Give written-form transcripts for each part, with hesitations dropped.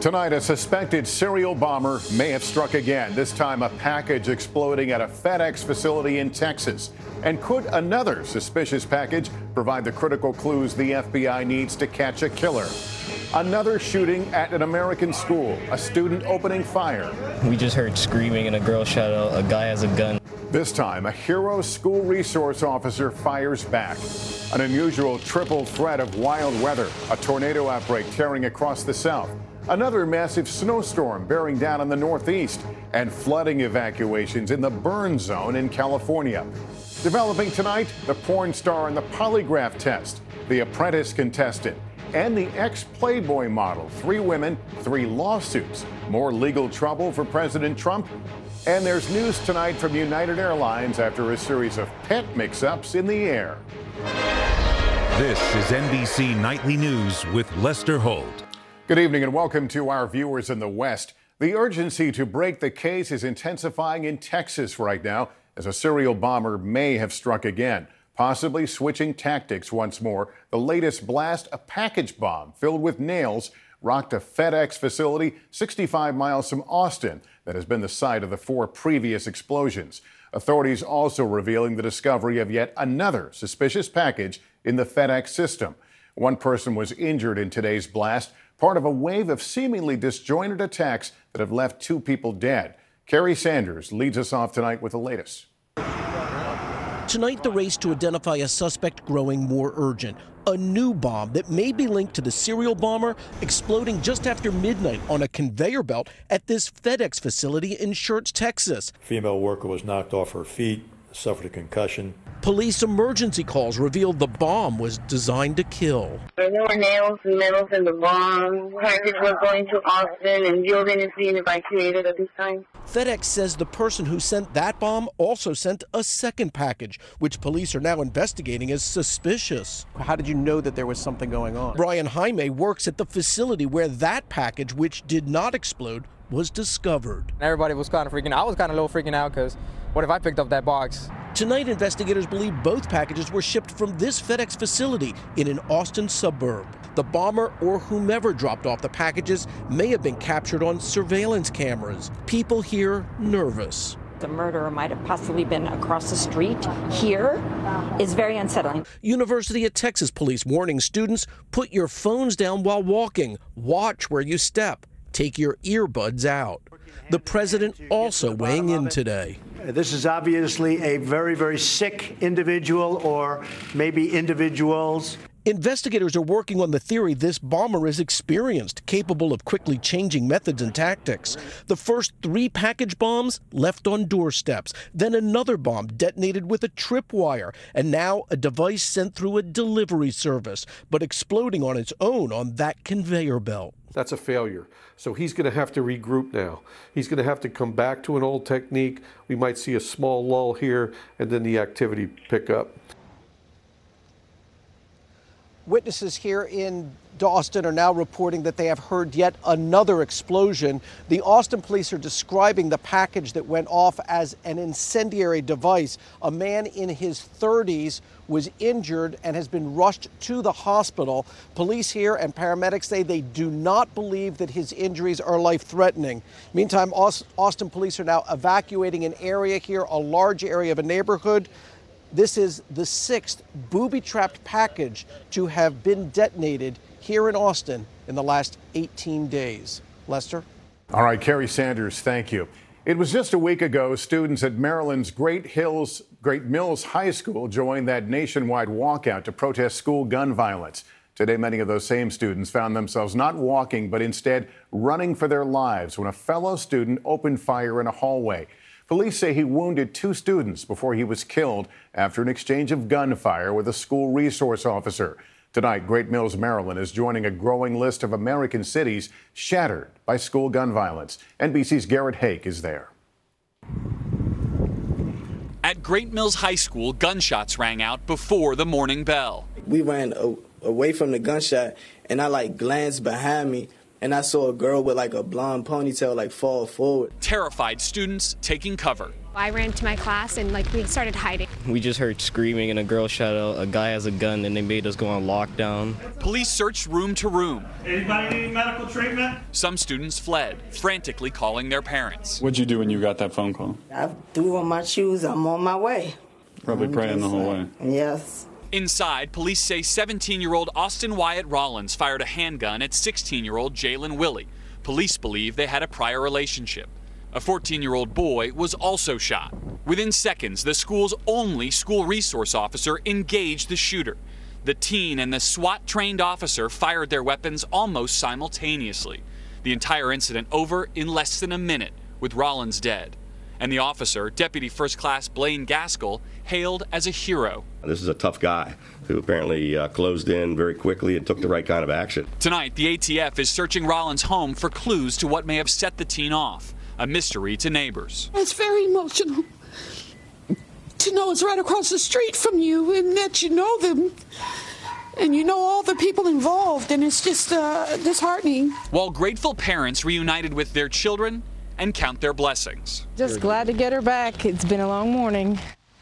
Tonight, a suspected serial bomber may have struck again, this time a package exploding at a FedEx facility in Texas. And could another suspicious package provide the critical clues the FBI needs to catch a killer? Another shooting at an American school, a student opening fire. We just heard screaming and a girl shout out, "A guy has a gun." This time, a hero school resource officer fires back. An unusual triple threat of wild weather, a tornado outbreak tearing across the south. Another massive snowstorm bearing down on the northeast, and flooding evacuations in the burn zone in California. Developing tonight, the porn star and the polygraph test, the Apprentice contestant, and the ex-Playboy model. 3 women, 3 lawsuits. More legal trouble for President Trump. And there's news tonight from United Airlines after a series of pet mix-ups in the air. This is NBC Nightly News with Lester Holt. Good evening and welcome to our viewers in the West. The urgency to break the case is intensifying in Texas right now as a serial bomber may have struck again, possibly switching tactics once more. The latest blast, a package bomb filled with nails, rocked a FedEx facility 65 miles from Austin that has been the site of the 4 previous explosions. Authorities also revealing the discovery of yet another suspicious package in the FedEx system. One person was injured in today's blast, part of a wave of seemingly disjointed attacks that have left 2 people dead. Kerry Sanders leads us off tonight with the latest. Tonight, the race to identify a suspect growing more urgent. A new bomb that may be linked to the serial bomber exploding just after midnight on a conveyor belt at this FedEx facility in Schertz, Texas. Female worker was knocked off her feet, suffered a concussion. Police emergency calls revealed the bomb was designed to kill. There were nails and metals in the bomb. Package was going to Austin, and building is being evacuated at this time. FedEx says the person who sent that bomb also sent a second package, which police are now investigating as suspicious. How did you know that there was something going on? Brian Jaime works at the facility where that package, which did not explode, was discovered. Everybody was kind of freaking out. I was kind of a little freaking out because what if I picked up that box? Tonight, investigators believe both packages were shipped from this FedEx facility in an Austin suburb. The bomber or whomever dropped off the packages may have been captured on surveillance cameras. People here nervous. The murderer might have possibly been across the street here is very unsettling. University of Texas police warning students, put your phones down while walking. Watch where you step. Take your earbuds out. The president also weighing in today. This is obviously a very, very sick individual or maybe individuals. Investigators are working on the theory this bomber is experienced, capable of quickly changing methods and tactics. The first 3 package bombs left on doorsteps, then another bomb detonated with a tripwire, and now a device sent through a delivery service, but exploding on its own on that conveyor belt. That's a failure. So he's going to have to regroup now. He's going to have to come back to an old technique. We might see a small lull here and then the activity pick up. Witnesses here in Austin are now reporting that they have heard yet another explosion. The Austin police are describing the package that went off as an incendiary device. A man in his 30s was injured and has been rushed to the hospital. Police here and paramedics say they do not believe that his injuries are life-threatening. Meantime, Austin police are now evacuating an area here, a large area of a neighborhood. This is the 6th booby-trapped package to have been detonated here in Austin in the last 18 days. Lester? All right, Kerry Sanders, thank you. It was just a week ago, students at Maryland's Great Mills High School joined that nationwide walkout to protest school gun violence. Today, many of those same students found themselves not walking, but instead running for their lives when a fellow student opened fire in a hallway. Police say he wounded 2 students before he was killed after an exchange of gunfire with a school resource officer. Tonight, Great Mills, Maryland is joining a growing list of American cities shattered by school gun violence. NBC's Garrett Hake is there. At Great Mills High School, gunshots rang out before the morning bell. We ran away from the gunshot, and I glanced behind me, and I saw a girl with a blonde ponytail fall forward. Terrified students taking cover. I ran to my class and we started hiding. We just heard screaming and a girl shout out, a guy has a gun, and they made us go on lockdown. Police searched room to room. Anybody need medical treatment? Some students fled, frantically calling their parents. What'd you do when you got that phone call? I threw on my shoes. I'm on my way. Probably praying the whole way. Yes. Inside, police say 17-year-old Austin Wyatt Rollins fired a handgun at 16-year-old Jalen Willie. Police believe they had a prior relationship. A 14-year-old boy was also shot. Within seconds, the school's only school resource officer engaged the shooter. The teen and the SWAT-trained officer fired their weapons almost simultaneously. The entire incident over in less than a minute, with Rollins dead. And the officer, Deputy First Class Blaine Gaskell, hailed as a hero. This is a tough guy who apparently closed in very quickly and took the right kind of action. Tonight, the ATF is searching Rollins' home for clues to what may have set the teen off, a mystery to neighbors. It's very emotional to know it's right across the street from you and that you know them and you know all the people involved, and it's just disheartening. While grateful parents reunited with their children and count their blessings. Just glad to get her back. It's been a long morning.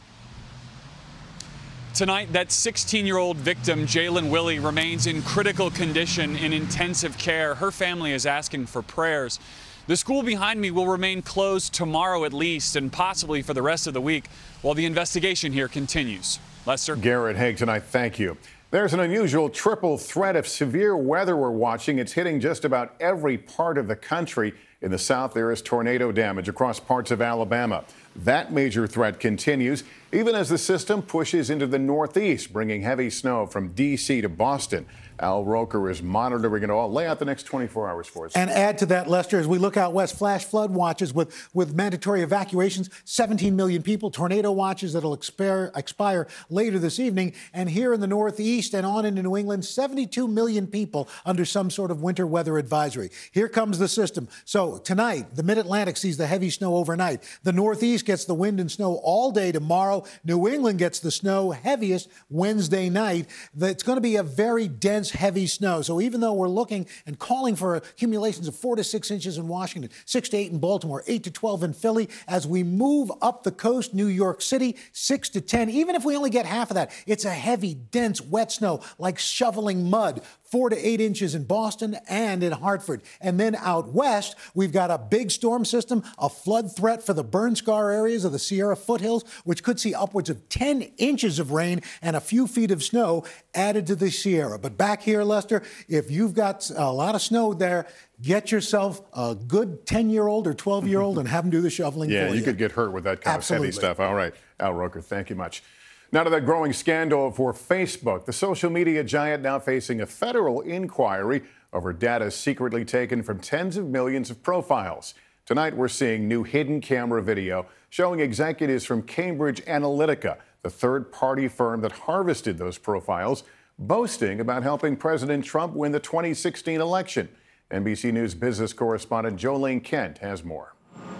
Tonight, that 16-year-old victim, Jalen Willie, remains in critical condition in intensive care. Her family is asking for prayers. The school behind me will remain closed tomorrow at least, and possibly for the rest of the week, while the investigation here continues. Lester? Garrett Haig tonight, thank you. There's an unusual triple threat of severe weather we're watching. It's hitting just about every part of the country. In the south, there is tornado damage across parts of Alabama. That major threat continues even as the system pushes into the northeast, bringing heavy snow from D.C. to Boston. Al Roker is monitoring it all. Lay out the next 24 hours for us. And add to that, Lester, as we look out west, flash flood watches with mandatory evacuations, 17 million people, tornado watches that'll expire later this evening. And here in the northeast and on into New England, 72 million people under some sort of winter weather advisory. Here comes the system. So tonight, the mid-Atlantic sees the heavy snow overnight. The northeast gets the wind and snow all day tomorrow. New England gets the snow heaviest Wednesday night. It's going to be a very dense, heavy snow. So even though we're looking and calling for accumulations of 4 to 6 inches in Washington, 6 to 8 in Baltimore, 8 to 12 in Philly, as we move up the coast, New York City, 6 to 10. Even if we only get half of that, it's a heavy, dense, wet snow, like shoveling mud. 4 to 8 inches in Boston and in Hartford. And then out west, we've got a big storm system, a flood threat for the burn scar areas of the Sierra foothills, which could see upwards of 10 inches of rain and a few feet of snow added to the Sierra. But back here, Lester, if you've got a lot of snow there, get yourself a good 10-year-old or 12-year-old and have them do the shoveling for you. Yeah, you could get hurt with that kind of heavy stuff. All right, Al Roker, thank you much. Now to that growing scandal for Facebook. The social media giant now facing a federal inquiry over data secretly taken from tens of millions of profiles. Tonight, we're seeing new hidden camera video showing executives from Cambridge Analytica, the third-party firm that harvested those profiles, boasting about helping President Trump win the 2016 election. NBC News business correspondent Jolene Kent has more.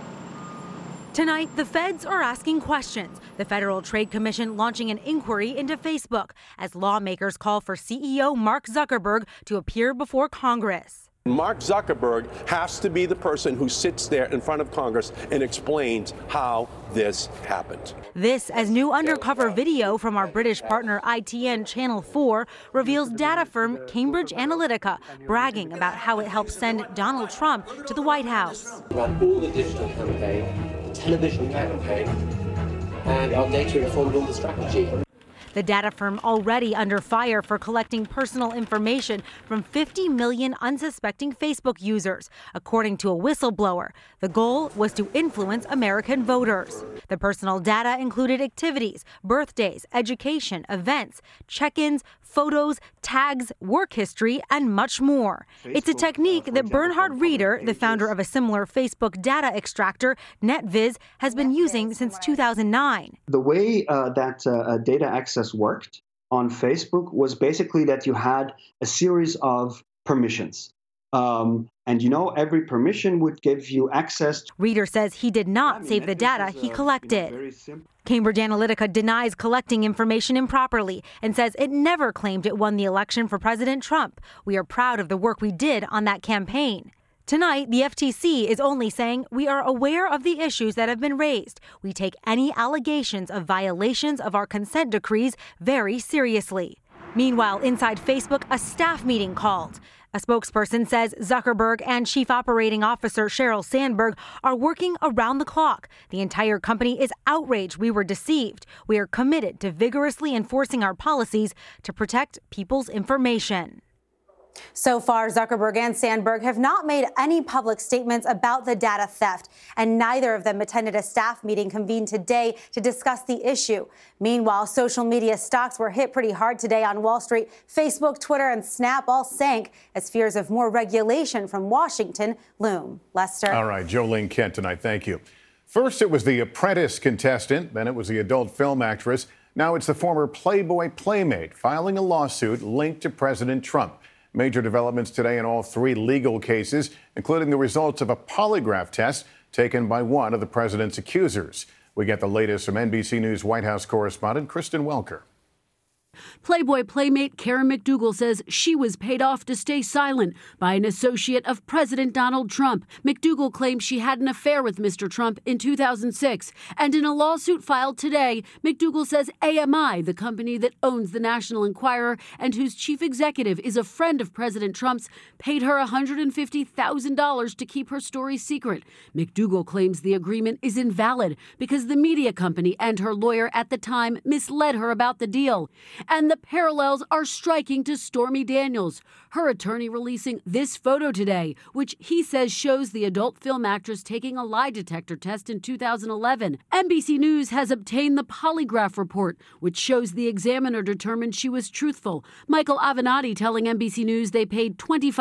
Tonight, the feds are asking questions. The Federal Trade Commission launching an inquiry into Facebook as lawmakers call for CEO Mark Zuckerberg to appear before Congress. Mark Zuckerberg has to be the person who sits there in front of Congress and explains how this happened. This as new undercover video from our British partner ITN Channel 4 reveals data firm Cambridge Analytica bragging about how it helped send Donald Trump to the White House. About all the digital campaign, the television campaign, and our data informed all the strategy. The data firm already under fire for collecting personal information from 50 million unsuspecting Facebook users, according to a whistleblower. The goal was to influence American voters. The personal data included activities, birthdays, education, events, check-ins, photos, tags, work history, and much more. It's a technique that Bernhard Reeder, the founder of a similar Facebook data extractor, NetViz, has been using since 2009. The way that data access worked on Facebook was basically that you had a series of permissions. And every permission would give you access. Reeder says he did not save the data he collected. Cambridge Analytica denies collecting information improperly and says it never claimed it won the election for President Trump. We are proud of the work we did on that campaign. Tonight, the FTC is only saying we are aware of the issues that have been raised. We take any allegations of violations of our consent decrees very seriously. Meanwhile, inside Facebook, a staff meeting called. A spokesperson says Zuckerberg and Chief Operating Officer Sheryl Sandberg are working around the clock. The entire company is outraged we were deceived. We are committed to vigorously enforcing our policies to protect people's information. So far, Zuckerberg and Sandberg have not made any public statements about the data theft, and neither of them attended a staff meeting convened today to discuss the issue. Meanwhile, social media stocks were hit pretty hard today on Wall Street. Facebook, Twitter, and Snap all sank as fears of more regulation from Washington loom. Lester. All right, Jolene Kent tonight. Thank you. First, it was the Apprentice contestant. Then it was the adult film actress. Now it's the former Playboy playmate filing a lawsuit linked to President Trump. Major developments today in all three legal cases, including the results of a polygraph test taken by one of the president's accusers. We get the latest from NBC News White House correspondent Kristen Welker. Playboy playmate Karen McDougal says she was paid off to stay silent by an associate of President Donald Trump. McDougal claims she had an affair with Mr. Trump in 2006. And in a lawsuit filed today, McDougal says AMI, the company that owns the National Enquirer and whose chief executive is a friend of President Trump's, paid her $150,000 to keep her story secret. McDougal claims the agreement is invalid because the media company and her lawyer at the time misled her about the deal. And the parallels are striking to Stormy Daniels, her attorney releasing this photo today, which he says shows the adult film actress taking a lie detector test in 2011. NBC News has obtained the polygraph report, which shows the examiner determined she was truthful. Michael Avenatti telling NBC News they paid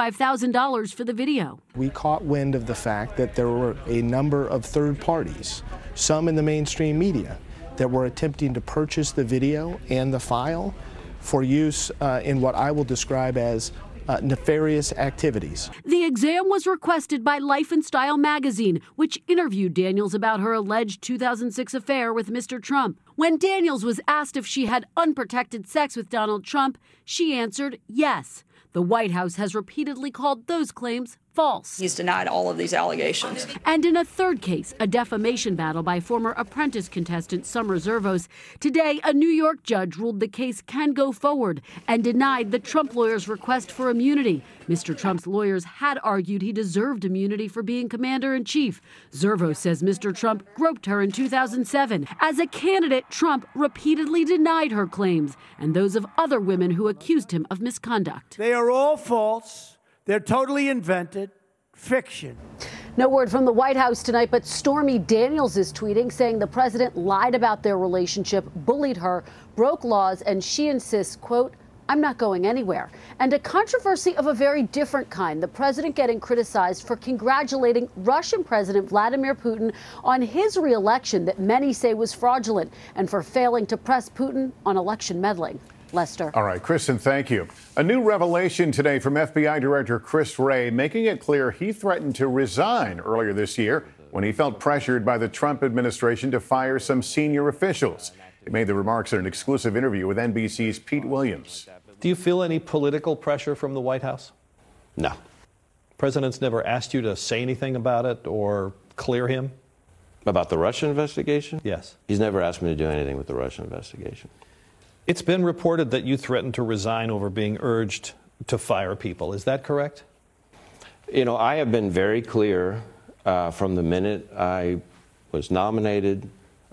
$25,000 for the video. We caught wind of the fact that there were a number of third parties, some in the mainstream media, that were attempting to purchase the video and the file for use in what I will describe as nefarious activities. The exam was requested by Life and Style magazine, which interviewed Daniels about her alleged 2006 affair with Mr. Trump. When Daniels was asked if she had unprotected sex with Donald Trump, she answered yes. The White House has repeatedly called those claims false. He's denied all of these allegations. And in a third case, a defamation battle by former Apprentice contestant Summer Zervos, today a New York judge ruled the case can go forward and denied the Trump lawyers' request for immunity. Mr. Trump's lawyers had argued he deserved immunity for being commander-in-chief. Zervos says Mr. Trump groped her in 2007. As a candidate, Trump repeatedly denied her claims and those of other women who accused him of misconduct. They are all false. They're totally invented, fiction. No word from the White House tonight, but Stormy Daniels is tweeting saying the president lied about their relationship, bullied her, broke laws, and she insists, quote, "I'm not going anywhere." And a controversy of a very different kind, the president getting criticized for congratulating Russian President Vladimir Putin on his re-election that many say was fraudulent and for failing to press Putin on election meddling. Lester. All right, Kristen, thank you. A new revelation today from FBI Director Chris Wray, making it clear he threatened to resign earlier this year when he felt pressured by the Trump administration to fire some senior officials. He made the remarks in an exclusive interview with NBC's Pete Williams. Do you feel any political pressure from the White House? No. President's never asked you to say anything about it or clear him? About the Russia investigation? Yes. He's never asked me to do anything with the Russia investigation. It's been reported that you threatened to resign over being urged to fire people. Is that correct? You know, I have been very clear from the minute I was nominated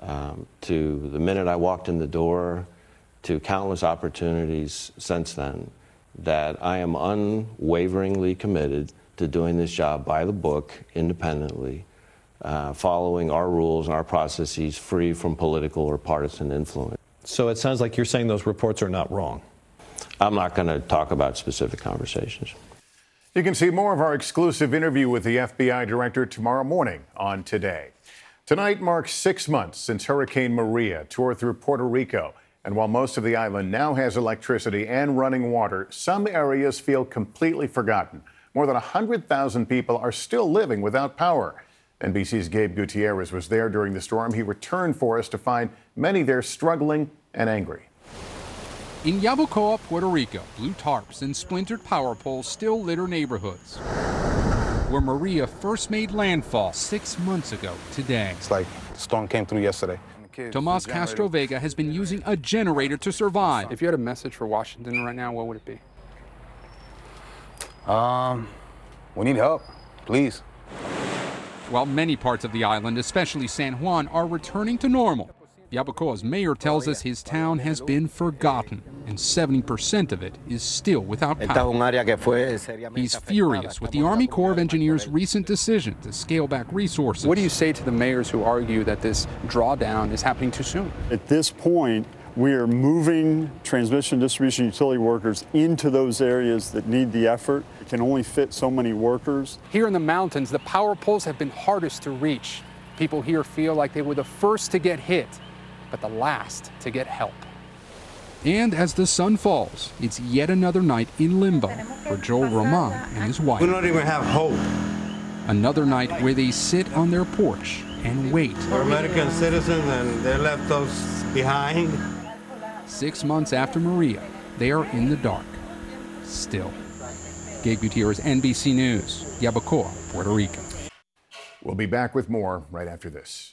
to the minute I walked in the door to countless opportunities since then that I am unwaveringly committed to doing this job by the book, independently, following our rules and our processes, free from political or partisan influence. So it sounds like you're saying those reports are not wrong. I'm not going to talk about specific conversations. You can see more of our exclusive interview with the FBI director tomorrow morning on Today. Tonight marks 6 months since Hurricane Maria tore through Puerto Rico. And while most of the island now has electricity and running water, some areas feel completely forgotten. More than 100,000 people are still living without power. NBC's Gabe Gutierrez was there during the storm. He returned for us to find many there struggling and angry. In Yabucoa, Puerto Rico, blue tarps and splintered power poles still litter neighborhoods. where Maria first made landfall 6 months ago today. It's like the storm came through yesterday. Tomas Castro Vega has been using a generator to survive. If you had a message for Washington right now, what would it be? We need help, please. While many parts of the island, especially San Juan, are returning to normal, Yabucoa's mayor tells us his town has been forgotten, and 70% of it is still without power. He's furious with the Army Corps of Engineers' recent decision to scale back resources. What do you say to the mayors who argue that this drawdown is happening too soon? At this point, we are moving transmission, distribution, utility workers into those areas that need the effort. It can only fit so many workers. Here in the mountains, the power poles have been hardest to reach. People here feel like they were the first to get hit, but the last to get help. And as the sun falls, it's yet another night in limbo for Joel Roman and his wife. We don't even have hope. Another night where they sit on their porch and wait. We're American citizens and they left us behind. 6 months after Maria, they are in the dark. Still. Gabe Gutierrez, NBC News, Yabucoa, Puerto Rico. We'll be back with more right after this.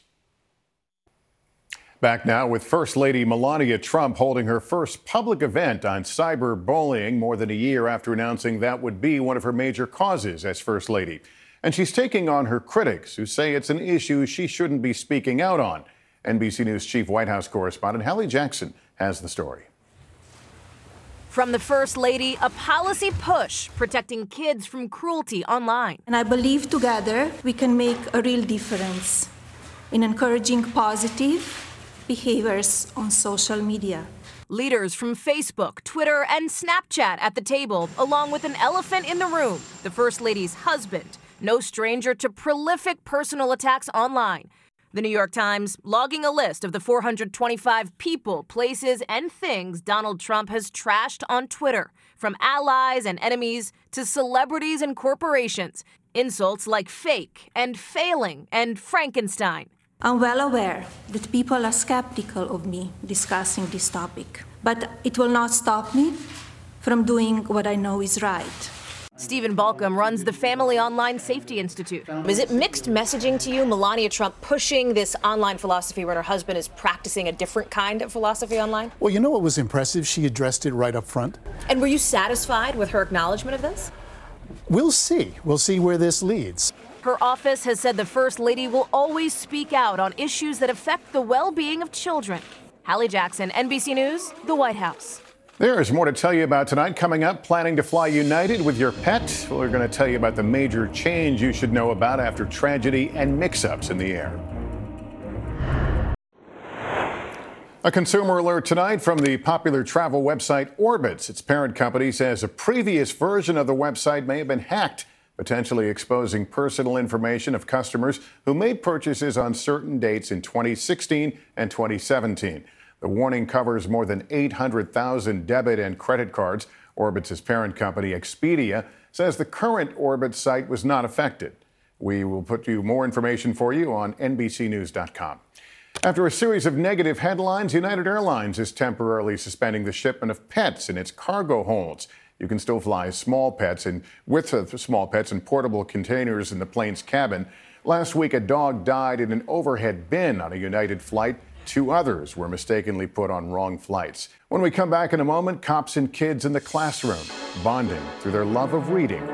Back now with First Lady Melania Trump holding her first public event on cyberbullying more than a year after announcing that would be one of her major causes as First Lady. And she's taking on her critics who say it's an issue she shouldn't be speaking out on. NBC News Chief White House correspondent Hallie Jackson has the story. From the First Lady, a policy push protecting kids from cruelty online. And I believe together we can make a real difference in encouraging positive behaviors on social media. Leaders from Facebook, Twitter, and Snapchat at the table, along with an elephant in the room, the First Lady's husband, no stranger to prolific personal attacks online. The New York Times logging a list of the 425 people, places, and things Donald Trump has trashed on Twitter, from allies and enemies to celebrities and corporations. Insults like fake and failing and Frankenstein. I'm well aware that people are skeptical of me discussing this topic, but it will not stop me from doing what I know is right. Stephen Balcom runs the Family Online Safety Institute. Is it mixed messaging to you, Melania Trump pushing this online philosophy when her husband is practicing a different kind of philosophy online? Well, you know what was impressive? She addressed it right up front. And were you satisfied with her acknowledgement of this? We'll see. We'll see where this leads. Her office has said the First Lady will always speak out on issues that affect the well-being of children. Hallie Jackson, NBC News, the White House. There is more to tell you about tonight. Coming up, planning to fly United with your pet. We're going to tell you about the major change you should know about after tragedy and mix-ups in the air. A consumer alert tonight from the popular travel website Orbitz. Its parent company says a previous version of the website may have been hacked, potentially exposing personal information of customers who made purchases on certain dates in 2016 and 2017. The warning covers more than 800,000 debit and credit cards. Orbitz's parent company, Expedia, says the current Orbitz site was not affected. We will put you more information for you on NBCnews.com. After a series of negative headlines, United Airlines is temporarily suspending the shipment of pets in its cargo holds. You can still fly small pets in portable containers in the plane's cabin. Last week, a dog died in an overhead bin on a United flight. 2 others were mistakenly put on wrong flights. When we come back in a moment, cops and kids in the classroom bonding through their love of reading.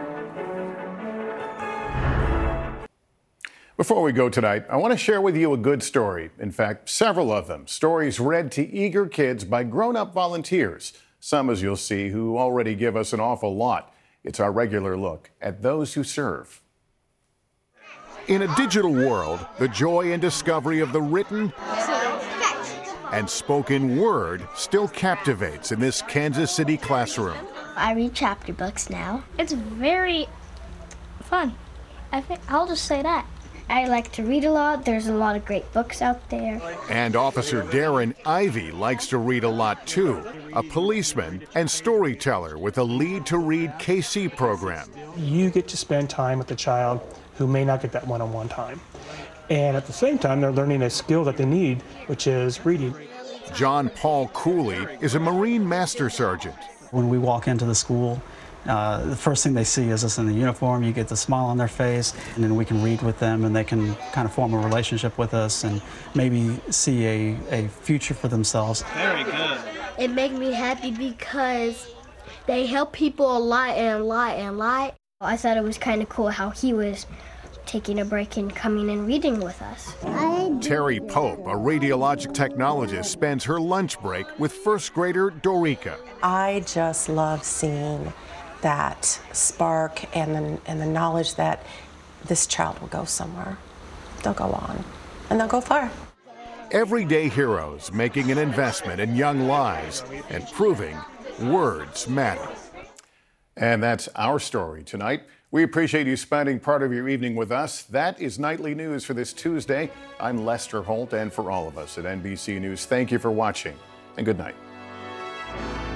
Before we go tonight, I want to share with you a good story. In fact, several of them. Stories read to eager kids by grown-up volunteers. Some, as you'll see, who already give us an awful lot. It's our regular look at those who serve. In a digital world, the joy and discovery of the written and spoken word still captivates in this Kansas City classroom. I read chapter books now. It's very fun. I think I'll just say that. I like to read a lot. There's a lot of great books out there. And Officer Darren Ivey likes to read a lot too. A policeman and storyteller with a Lead to Read KC program. You get to spend time with the child who may not get that one-on-one time. And at the same time, they're learning a skill that they need, which is reading. John Paul Cooley is a Marine Master Sergeant. When we walk into the school, The first thing they see is us in the uniform. You get the smile on their face, and then we can read with them, and they can kind of form a relationship with us and maybe see a future for themselves. Very good. It made me happy because they help people a lot and a lot and a lot. I thought it was kind of cool how he was taking a break and coming and reading with us. Terry Pope, a radiologic technologist, spends her lunch break with first grader Dorica. I just love seeing that spark and the knowledge that this child will go somewhere. They'll go on, and they'll go far. Everyday heroes making an investment in young lives and proving words matter. And that's our story tonight. We appreciate you spending part of your evening with us. That is Nightly News for this Tuesday. I'm Lester Holt, and for all of us at NBC News, thank you for watching, and good night.